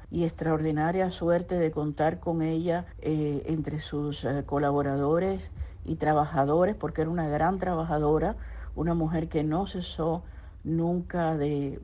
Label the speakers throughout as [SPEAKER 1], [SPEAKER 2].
[SPEAKER 1] y extraordinaria suerte de contar con ella entre sus colaboradores y trabajadores, porque era una gran trabajadora, una mujer que no cesó nunca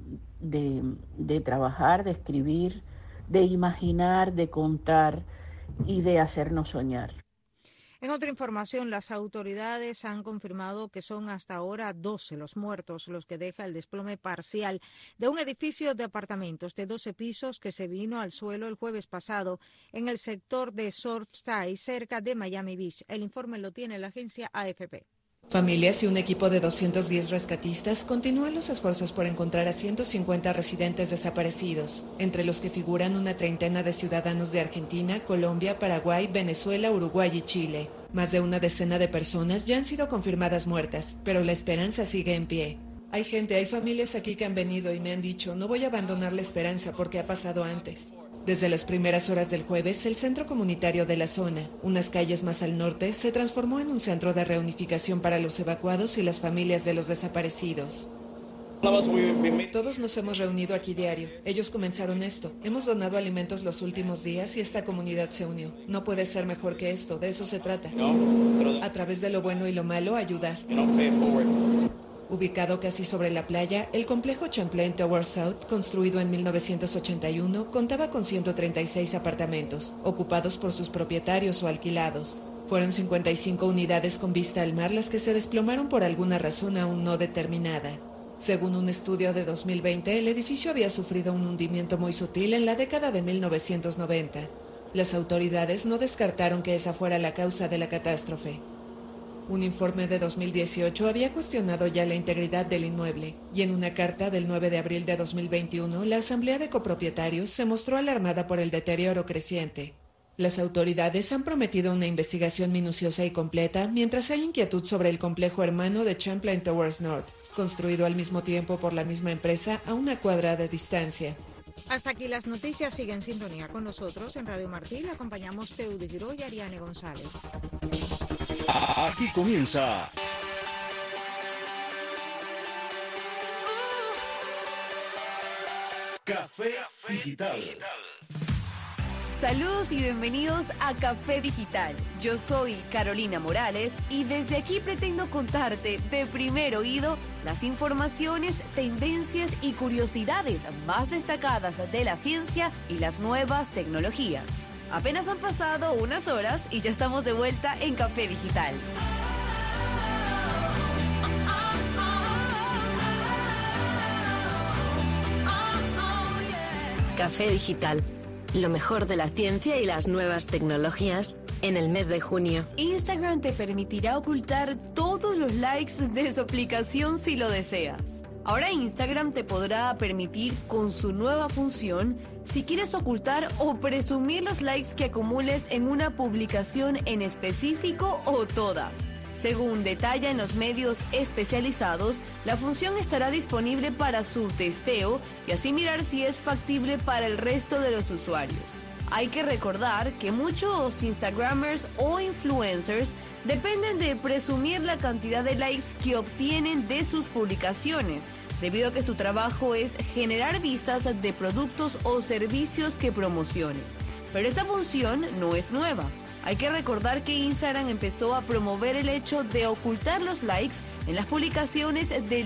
[SPEAKER 1] de trabajar, de escribir, de imaginar, de contar y de hacernos soñar.
[SPEAKER 2] En otra información, las autoridades han confirmado que son hasta ahora 12 los muertos los que deja el desplome parcial de un edificio de apartamentos de 12 pisos que se vino al suelo el jueves pasado en el sector de Surfside, cerca de Miami Beach. El informe lo tiene la agencia AFP.
[SPEAKER 3] Familias y un equipo de 210 rescatistas continúan los esfuerzos por encontrar a 150 residentes desaparecidos, entre los que figuran una treintena de ciudadanos de Argentina, Colombia, Paraguay, Venezuela, Uruguay y Chile. Más de una decena de personas ya han sido confirmadas muertas, pero la esperanza sigue en pie. Hay familias aquí que han venido y me han dicho, no voy a abandonar la esperanza porque ha pasado antes. Desde las primeras horas del jueves, el centro comunitario de la zona, unas calles más al norte, se transformó en un centro de reunificación para los evacuados y las familias de los desaparecidos. Todos nos hemos reunido aquí diario. Ellos comenzaron esto. Hemos donado alimentos los últimos días y esta comunidad se unió. No puede ser mejor que esto, de eso se trata. A través de lo bueno y lo malo, ayudar. Ubicado casi sobre la playa, el complejo Champlain Tower South, construido en 1981, contaba con 136 apartamentos, ocupados por sus propietarios o alquilados. Fueron 55 unidades con vista al mar las que se desplomaron por alguna razón aún no determinada. Según un estudio de 2020, el edificio había sufrido un hundimiento muy sutil en la década de 1990. Las autoridades no descartaron que esa fuera la causa de la catástrofe. Un informe de 2018 había cuestionado ya la integridad del inmueble, y en una carta del 9 de abril de 2021, la Asamblea de Copropietarios se mostró alarmada por el deterioro creciente. Las autoridades han prometido una investigación minuciosa y completa, mientras hay inquietud sobre el complejo hermano de Champlain Towers North, construido al mismo tiempo por la misma empresa a una cuadra de distancia.
[SPEAKER 2] Hasta aquí las noticias. Sigue en sintonía con nosotros en Radio Martí. Le acompañamos Teudy Giró y Ariane González.
[SPEAKER 4] Aquí comienza Café Digital.
[SPEAKER 5] Saludos y bienvenidos a Café Digital. Yo soy Carolina Morales y desde aquí pretendo contarte de primer oído las informaciones, tendencias y curiosidades más destacadas de la ciencia y las nuevas tecnologías. Apenas han pasado unas horas y ya estamos de vuelta en Café Digital. Café Digital. Lo mejor de la ciencia y las nuevas tecnologías en el mes de junio. Instagram te permitirá ocultar todos los likes de su aplicación si lo deseas. Ahora Instagram te podrá permitir con su nueva función si quieres ocultar o presumir los likes que acumules en una publicación en específico o todas. Según detallan los medios especializados, la función estará disponible para su testeo y así mirar si es factible para el resto de los usuarios. Hay que recordar que muchos Instagramers o influencers dependen de presumir la cantidad de likes que obtienen de sus publicaciones, debido a que su trabajo es generar vistas de productos o servicios que promocionen. Pero esta función no es nueva. Hay que recordar que Instagram empezó a promover el hecho de ocultar los likes en las publicaciones del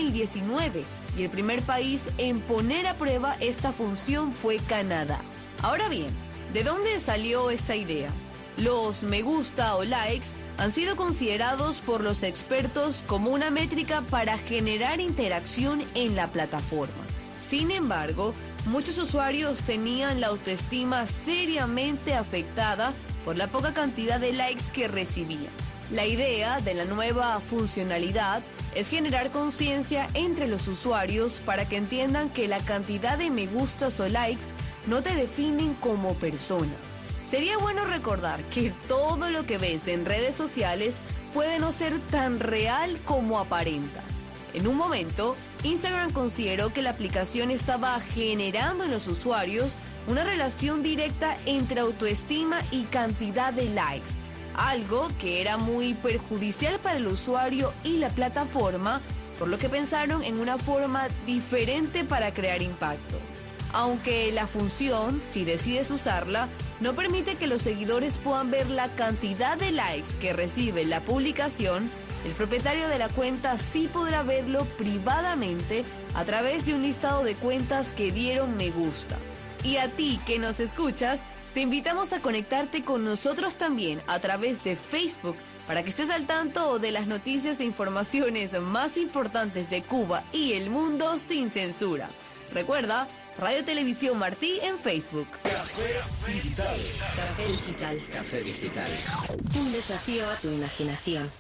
[SPEAKER 5] 2019 y el primer país en poner a prueba esta función fue Canadá. Ahora bien, ¿de dónde salió esta idea? Los me gusta o likes han sido considerados por los expertos como una métrica para generar interacción en la plataforma. Sin embargo, muchos usuarios tenían la autoestima seriamente afectada por la poca cantidad de likes que recibían. La idea de la nueva funcionalidad es generar conciencia entre los usuarios para que entiendan que la cantidad de me gustas o likes no te definen como persona. Sería bueno recordar que todo lo que ves en redes sociales puede no ser tan real como aparenta. En un momento, Instagram consideró que la aplicación estaba generando en los usuarios una relación directa entre autoestima y cantidad de likes, algo que era muy perjudicial para el usuario y la plataforma, por lo que pensaron en una forma diferente para crear impacto. Aunque la función, si decides usarla, no permite que los seguidores puedan ver la cantidad de likes que recibe la publicación, el propietario de la cuenta sí podrá verlo privadamente a través de un listado de cuentas que dieron me gusta. Y a ti que nos escuchas, te invitamos a conectarte con nosotros también a través de Facebook para que estés al tanto de las noticias e informaciones más importantes de Cuba y el mundo sin censura. Recuerda, Radio Televisión Martí en Facebook.
[SPEAKER 4] Café Digital.
[SPEAKER 5] Café Digital.
[SPEAKER 6] Café Digital.
[SPEAKER 5] Un desafío a tu imaginación.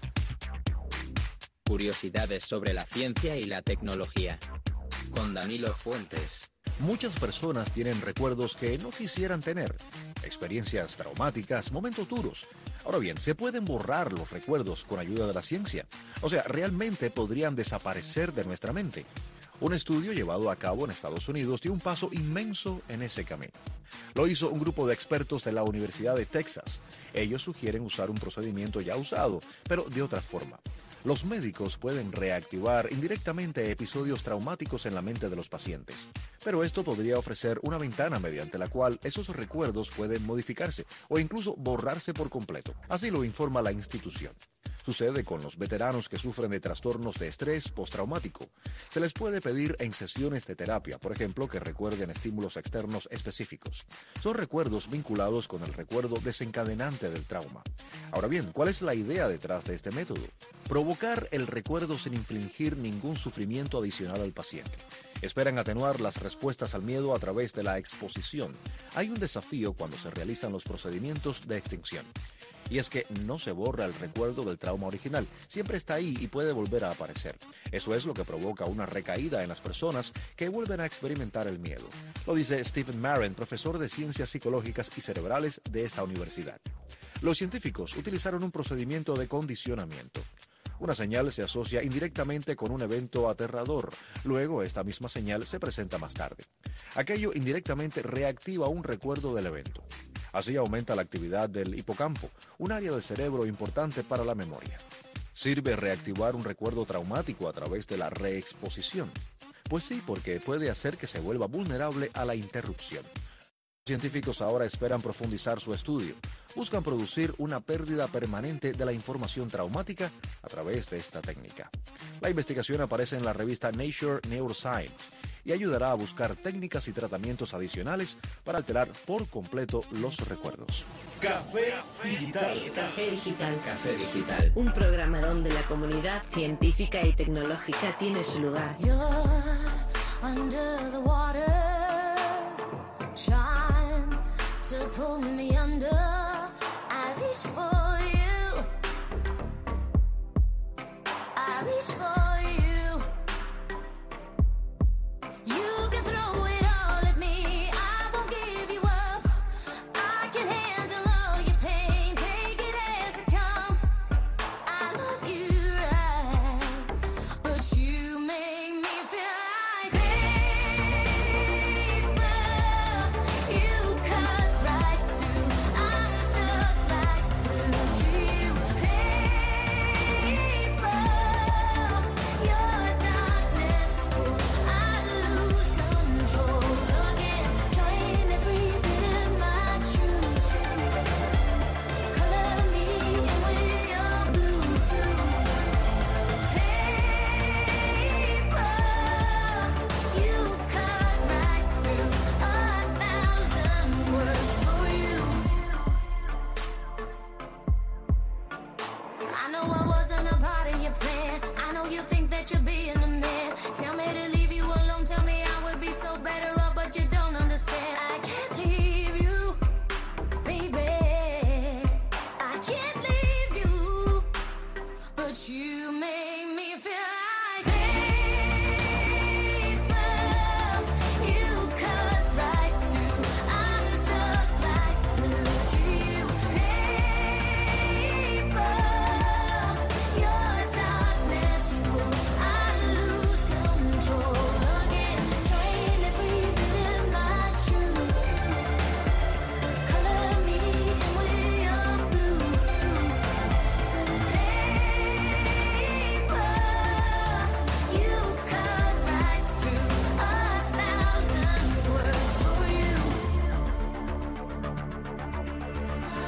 [SPEAKER 6] Curiosidades sobre la ciencia y la tecnología. Con Danilo Fuentes.
[SPEAKER 7] Muchas personas tienen recuerdos que no quisieran tener, experiencias traumáticas, momentos duros. Ahora bien, ¿se pueden borrar los recuerdos con ayuda de la ciencia? O sea, ¿realmente podrían desaparecer de nuestra mente? Un estudio llevado a cabo en Estados Unidos dio un paso inmenso en ese camino. Lo hizo un grupo de expertos de la Universidad de Texas. Ellos sugieren usar un procedimiento ya usado, pero de otra forma. Los médicos pueden reactivar indirectamente episodios traumáticos en la mente de los pacientes, pero esto podría ofrecer una ventana mediante la cual esos recuerdos pueden modificarse o incluso borrarse por completo. Así lo informa la institución. Sucede con los veteranos que sufren de trastornos de estrés postraumático. Se les puede pedir en sesiones de terapia, por ejemplo, que recuerden estímulos externos específicos. Son recuerdos vinculados con el recuerdo desencadenante del trauma. Ahora bien, ¿cuál es la idea detrás de este método? Provocar el recuerdo sin infligir ningún sufrimiento adicional al paciente. Esperan atenuar las respuestas al miedo a través de la exposición. Hay un desafío cuando se realizan los procedimientos de extinción. Y es que no se borra el recuerdo del trauma original, siempre está ahí y puede volver a aparecer. Eso es lo que provoca una recaída en las personas que vuelven a experimentar el miedo. Lo dice Stephen Marin, profesor de Ciencias Psicológicas y Cerebrales de esta universidad. Los científicos utilizaron un procedimiento de condicionamiento. Una señal se asocia indirectamente con un evento aterrador. Luego, esta misma señal se presenta más tarde. Aquello indirectamente reactiva un recuerdo del evento. Así aumenta la actividad del hipocampo, un área del cerebro importante para la memoria. ¿Sirve reactivar un recuerdo traumático a través de la reexposición? Pues sí, porque puede hacer que se vuelva vulnerable a la interrupción. Los científicos ahora esperan profundizar su estudio. Buscan producir una pérdida permanente de la información traumática a través de esta técnica. La investigación aparece en la revista Nature Neuroscience y ayudará a buscar técnicas y tratamientos adicionales para alterar por completo los recuerdos.
[SPEAKER 4] Café Digital.
[SPEAKER 5] Café Digital.
[SPEAKER 6] Café Digital.
[SPEAKER 5] Un programa donde la comunidad científica y tecnológica tiene su lugar.
[SPEAKER 8] You're under the water, trying to pull me under. I reach for you. I reach for you. You can throw it all at me. I won't give you up. I can handle all your pain. Take it as it comes. I love you right, but you make me feel like paper. You cut right through. I'm stuck like glue to you. Paper.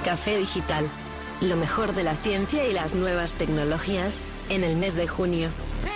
[SPEAKER 5] Café Digital. Lo mejor de la ciencia y las nuevas tecnologías en el mes de junio.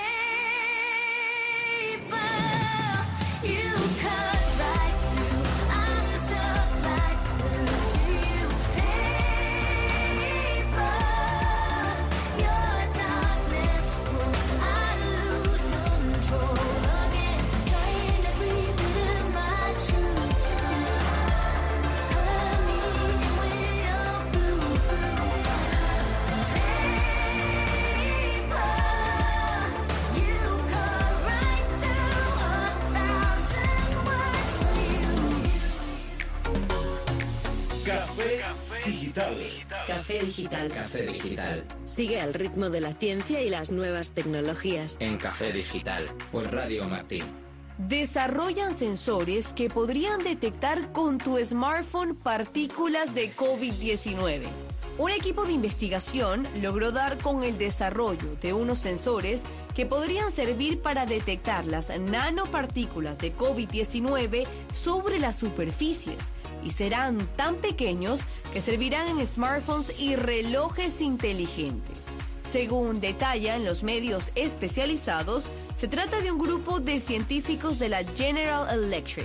[SPEAKER 5] Café Digital.
[SPEAKER 6] Café Digital.
[SPEAKER 5] Sigue al ritmo de la ciencia y las nuevas tecnologías.
[SPEAKER 6] En Café Digital, por Radio Martín.
[SPEAKER 5] Desarrollan sensores que podrían detectar con tu smartphone partículas de COVID-19. Un equipo de investigación logró dar con el desarrollo de unos sensores que podrían servir para detectar las nanopartículas de COVID-19 sobre las superficies y serán tan pequeños que servirán en smartphones y relojes inteligentes. Según detallan los medios especializados, se trata de un grupo de científicos de la General Electric.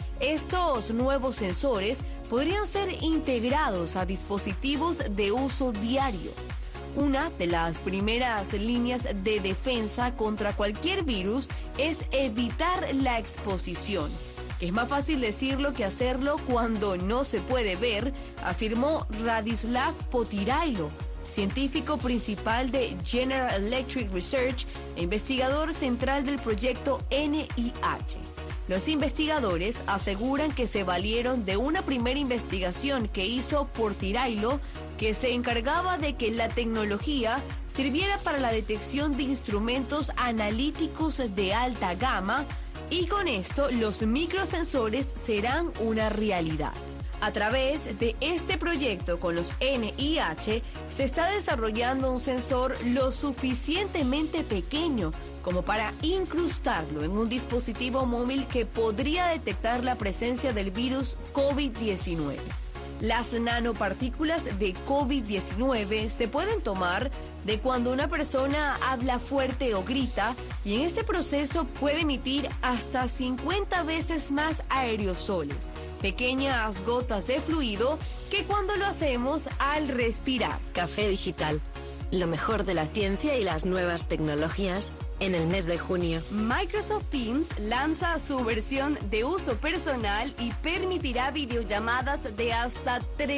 [SPEAKER 5] Estos nuevos sensores podrían ser integrados a dispositivos de uso diario. Una de las primeras líneas de defensa contra cualquier virus es evitar la exposición. Es más fácil decirlo que hacerlo cuando no se puede ver, afirmó Radislav Potirailo, científico principal de General Electric Research e investigador central del proyecto NIH. Los investigadores aseguran que se valieron de una primera investigación que hizo Potirailo, que se encargaba de que la tecnología sirviera para la detección de instrumentos analíticos de alta gama, y con esto los microsensores serán una realidad. A través de este proyecto con los NIH se está desarrollando un sensor lo suficientemente pequeño como para incrustarlo en un dispositivo móvil que podría detectar la presencia del virus COVID-19. Las nanopartículas de COVID-19 se pueden tomar de cuando una persona habla fuerte o grita, y en este proceso puede emitir hasta 50 veces más aerosoles, pequeñas gotas de fluido, que cuando lo hacemos al respirar. Café Digital. Lo mejor de la ciencia y las nuevas tecnologías en el mes de junio. Microsoft Teams lanza su versión de uso personal y permitirá videollamadas de hasta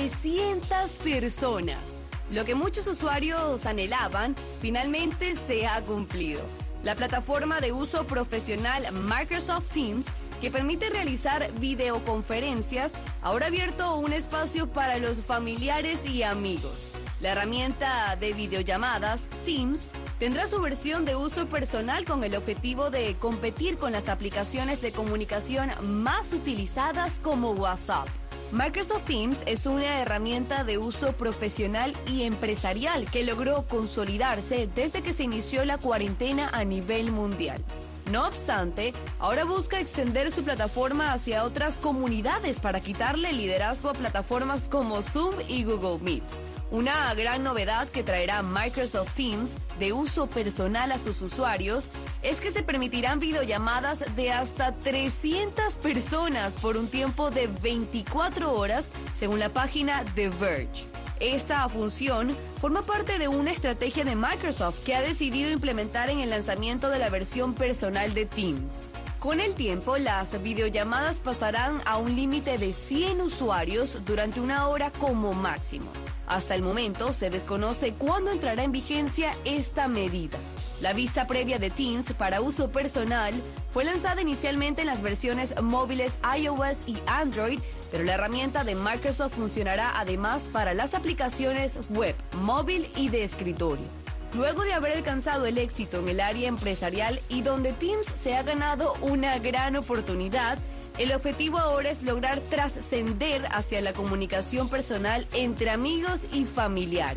[SPEAKER 5] 300 personas. Lo que muchos usuarios anhelaban, finalmente se ha cumplido. La plataforma de uso profesional Microsoft Teams, que permite realizar videoconferencias, ahora ha abierto un espacio para los familiares y amigos. La herramienta de videollamadas, Teams, tendrá su versión de uso personal con el objetivo de competir con las aplicaciones de comunicación más utilizadas como WhatsApp. Microsoft Teams es una herramienta de uso profesional y empresarial que logró consolidarse desde que se inició la cuarentena a nivel mundial. No obstante, ahora busca extender su plataforma hacia otras comunidades para quitarle el liderazgo a plataformas como Zoom y Google Meet. Una gran novedad que traerá Microsoft Teams de uso personal a sus usuarios es que se permitirán videollamadas de hasta 300 personas por un tiempo de 24 horas, según la página The Verge. Esta función forma parte de una estrategia de Microsoft que ha decidido implementar en el lanzamiento de la versión personal de Teams. Con el tiempo, las videollamadas pasarán a un límite de 100 usuarios durante una hora como máximo. Hasta el momento, se desconoce cuándo entrará en vigencia esta medida. La vista previa de Teams para uso personal fue lanzada inicialmente en las versiones móviles iOS y Android, pero la herramienta de Microsoft funcionará además para las aplicaciones web, móvil y de escritorio. Luego de haber alcanzado el éxito en el área empresarial y donde Teams se ha ganado una gran oportunidad, el objetivo ahora es lograr trascender hacia la comunicación personal entre amigos y familiares.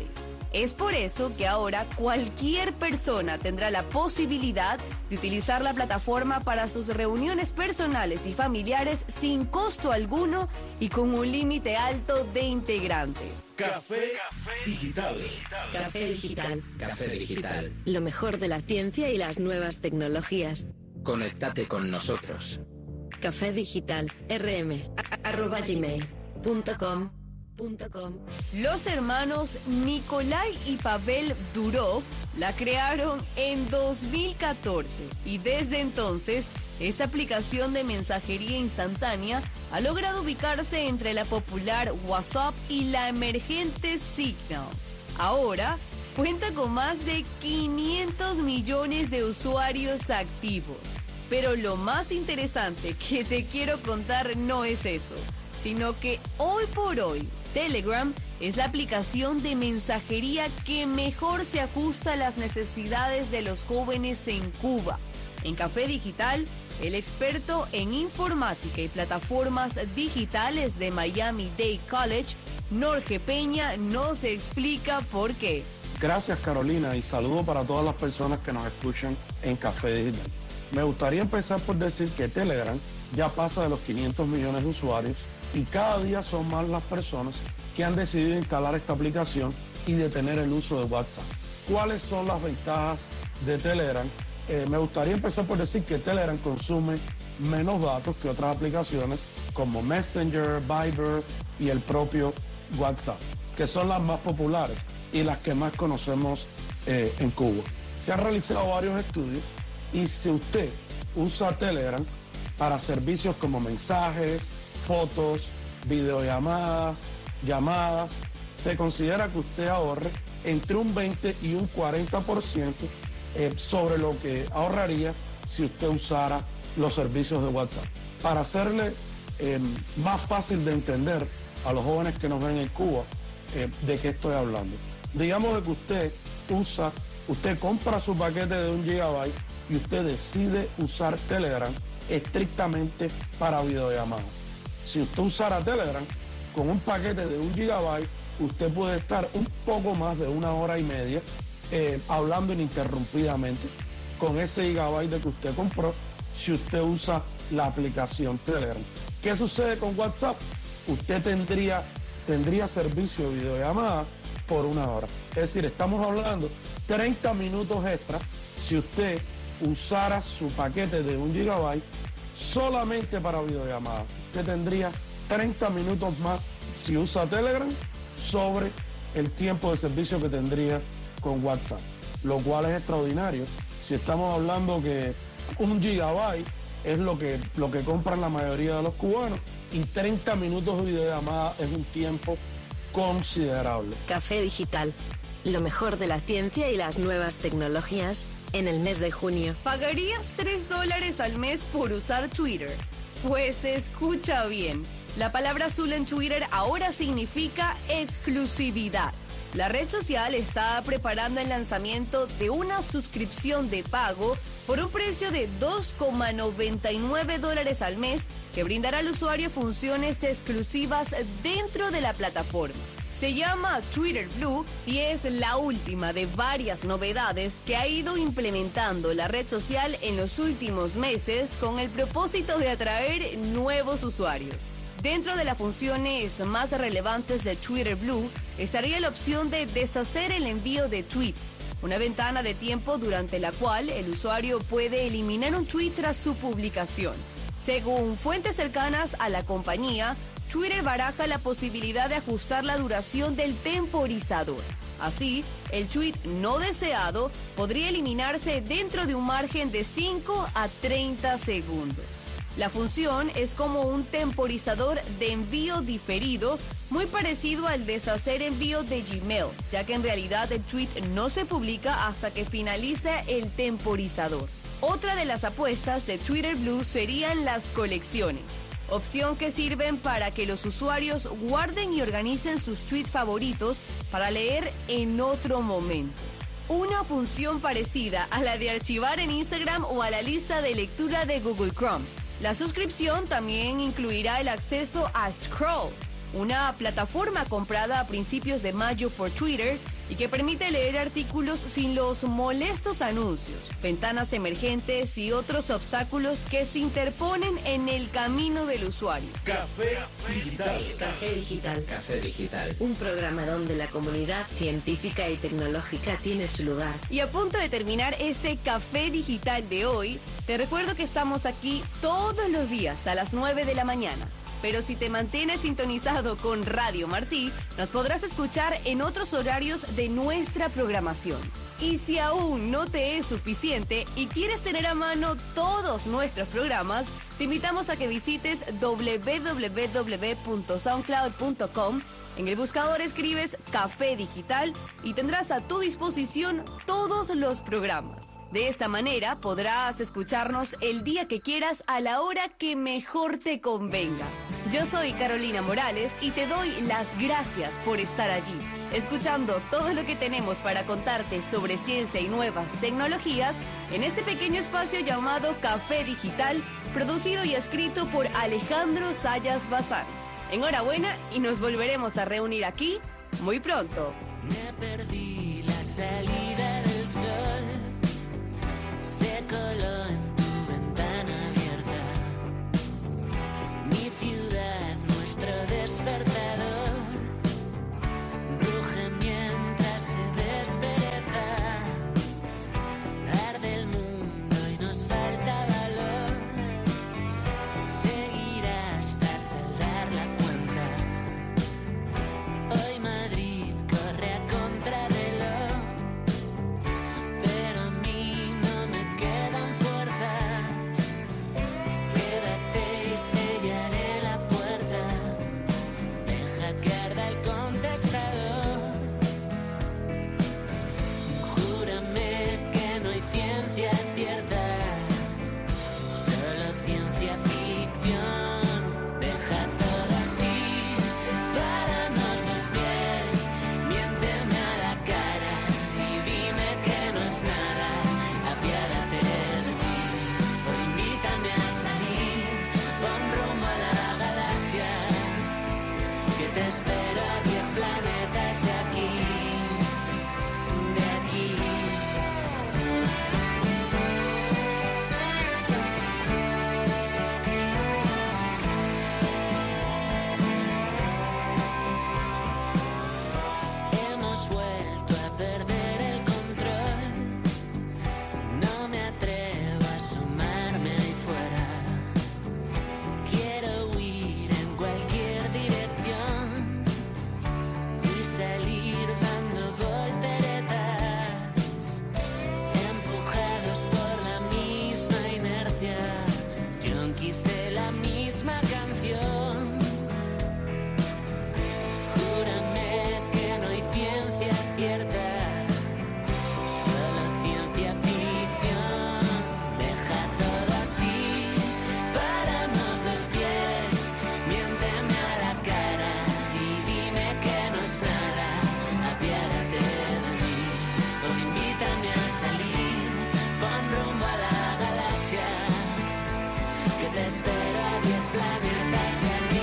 [SPEAKER 5] Es por eso que ahora cualquier persona tendrá la posibilidad de utilizar la plataforma para sus reuniones personales y familiares sin costo alguno y con un límite alto de integrantes.
[SPEAKER 4] Café Digital.
[SPEAKER 5] Café Digital.
[SPEAKER 6] Café Digital.
[SPEAKER 5] Lo mejor de la ciencia y las nuevas tecnologías.
[SPEAKER 6] Conéctate con nosotros.
[SPEAKER 5] Café Digital. rm@gmail.com. Los hermanos Nikolai y Pavel Durov la crearon en 2014 y desde entonces esta aplicación de mensajería instantánea ha logrado ubicarse entre la popular WhatsApp y la emergente Signal. Ahora cuenta con más de 500 millones de usuarios activos. Pero lo más interesante que te quiero contar no es eso, sino que hoy por hoy Telegram es la aplicación de mensajería que mejor se ajusta a las necesidades de los jóvenes en Cuba. En Café Digital, el experto en informática y plataformas digitales de Miami-Dade College, Norge Peña, nos explica por qué.
[SPEAKER 9] Gracias, Carolina, y saludo para todas las personas que nos escuchan en Café Digital. Me gustaría empezar por decir que Telegram ya pasa de los 500 millones de usuarios y cada día son más las personas que han decidido instalar esta aplicación y detener el uso de WhatsApp. ¿Cuáles son las ventajas de Telegram? Me gustaría empezar por decir que Telegram consume menos datos que otras aplicaciones como Messenger, Viber y el propio WhatsApp, que son las más populares y las que más conocemos en Cuba. Se han realizado varios estudios y si usted usa Telegram para servicios como mensajes, fotos, videollamadas, llamadas, se considera que usted ahorre entre un 20 y un 40% sobre lo que ahorraría si usted usara los servicios de WhatsApp. Para hacerle más fácil de entender a los jóvenes que nos ven en Cuba de qué estoy hablando. Digamos que usted compra su paquete de 1 GB y usted decide usar Telegram estrictamente para videollamadas. Si usted usara Telegram con un paquete de 1 GB, usted puede estar un poco más de 1 hora y media hablando ininterrumpidamente con ese gigabyte que usted compró si usted usa la aplicación Telegram. ¿Qué sucede con WhatsApp? Usted tendría servicio de videollamada por 1 hora. Es decir, estamos hablando 30 minutos extra si usted usara su paquete de 1 GB solamente para videollamada. Usted tendría 30 minutos más si usa Telegram sobre el tiempo de servicio que tendría con WhatsApp, lo cual es extraordinario. Si estamos hablando que 1 GB es lo que compran la mayoría de los cubanos y 30 minutos de videollamada es un tiempo considerable.
[SPEAKER 5] Café Digital. Lo mejor de la ciencia y las nuevas tecnologías en el mes de junio. ¿Pagarías $3 al mes por usar Twitter? Pues escucha bien. La palabra azul en Twitter ahora significa exclusividad. La red social está preparando el lanzamiento de una suscripción de pago por un precio de $2,99 al mes que brindará al usuario funciones exclusivas dentro de la plataforma. Se llama Twitter Blue y es la última de varias novedades que ha ido implementando la red social en los últimos meses con el propósito de atraer nuevos usuarios. Dentro de las funciones más relevantes de Twitter Blue estaría la opción de deshacer el envío de tweets, una ventana de tiempo durante la cual el usuario puede eliminar un tweet tras su publicación. Según fuentes cercanas a la compañía, Twitter baraja la posibilidad de ajustar la duración del temporizador. Así, el tweet no deseado podría eliminarse dentro de un margen de 5 a 30 segundos. La función es como un temporizador de envío diferido, muy parecido al deshacer envío de Gmail, ya que en realidad el tweet no se publica hasta que finalice el temporizador. Otra de las apuestas de Twitter Blue serían las colecciones, opción que sirven para que los usuarios guarden y organicen sus tweets favoritos para leer en otro momento. Una función parecida a la de archivar en Instagram o a la lista de lectura de Google Chrome. La suscripción también incluirá el acceso a Scroll,
[SPEAKER 10] una plataforma comprada a principios de mayo por Twitter y que permite leer artículos sin los molestos anuncios, ventanas emergentes y otros obstáculos que se interponen en el camino del usuario.
[SPEAKER 4] Café Digital.
[SPEAKER 5] Café Digital.
[SPEAKER 6] Café Digital.
[SPEAKER 5] Un programa donde la comunidad científica y tecnológica tiene su lugar.
[SPEAKER 10] Y a punto de terminar este Café Digital de hoy, te recuerdo que estamos aquí todos los días a las 9 de la mañana. Pero si te mantienes sintonizado con Radio Martí, nos podrás escuchar en otros horarios de nuestra programación. Y si aún no te es suficiente y quieres tener a mano todos nuestros programas, te invitamos a que visites www.soundcloud.com. En el buscador escribes Café Digital y tendrás a tu disposición todos los programas. De esta manera podrás escucharnos el día que quieras a la hora que mejor te convenga. Yo soy Carolina Morales y te doy las gracias por estar allí, escuchando todo lo que tenemos para contarte sobre ciencia y nuevas tecnologías en este pequeño espacio llamado Café Digital, producido y escrito por Alejandro Sayas Bazán. Enhorabuena y nos volveremos a reunir aquí muy pronto.
[SPEAKER 11] Me perdí la salida del sol. Se coló en tu ventana abierta. Mi ciudad, nuestro despertador, ruge mientras se despereza. Arde el mundo y nos falta valor. Seguir hasta saldar la cuenta. Hoy Madrid corre a contrarreloj, pero a mí no me quedan fuerzas. Quédate y sellaré la puerta. Deja que arda el contestador. Júrame que no hay ciencia cierta, solo ciencia ficción. Deja todo así, páranos los pies, miénteme a la cara y dime que no es nada. Apiádate de mí, o invítame a salir, pon rumbo a la galaxia, que te espero a 10 planetas de aquí, de aquí. Hemos vuelto a perder el control. No me atrevo a asomarme ahí fuera. Quiero huir en cualquier dirección y salir dando volteretas, empujados por la misma inercia, junkies de la misma canción. Júrame que no hay ciencia cierta, solo ciencia ficción. Deja todo así, páranos los pies, miénteme a la cara y dime que no es nada. Apiádate de mí, o invítame a salir, pon rumbo a la galaxia, que te espero a 10 planetas de aquí.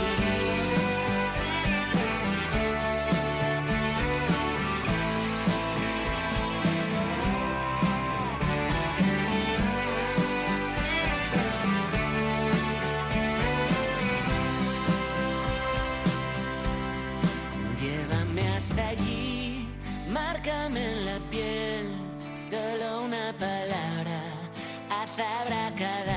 [SPEAKER 11] Llévame hasta allí, márcame en la piel, solo una palabra, haz abracadabra.